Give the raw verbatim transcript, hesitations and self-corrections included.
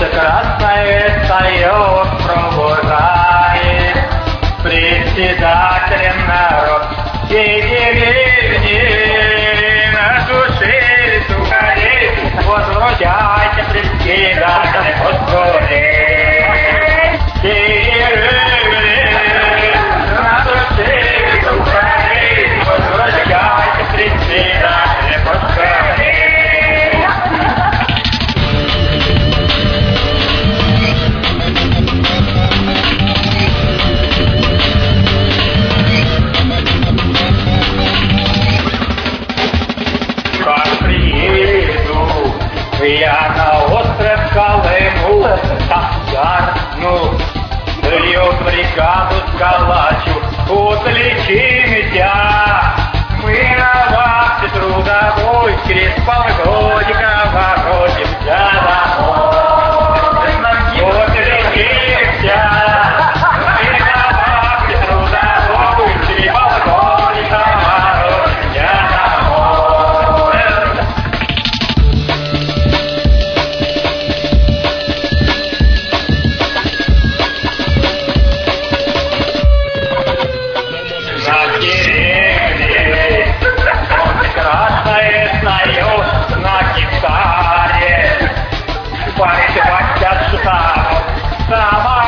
красное встает, провожает председателем народ всей деревни. На душе сухарей возвращайся, председатель поскорей. Всей деревни на душе сухарей возвращайся, председатель поскорей. Я на остров Колыму, там гарну, ее бригаду скалачу, отличимся. Мы на вахте трудовой, через полгодика воротимся домой. Отличимся. Мы на вахте трудовой, через полгодика воротимся домой. На гитаре, парень, двадцать шестая, сама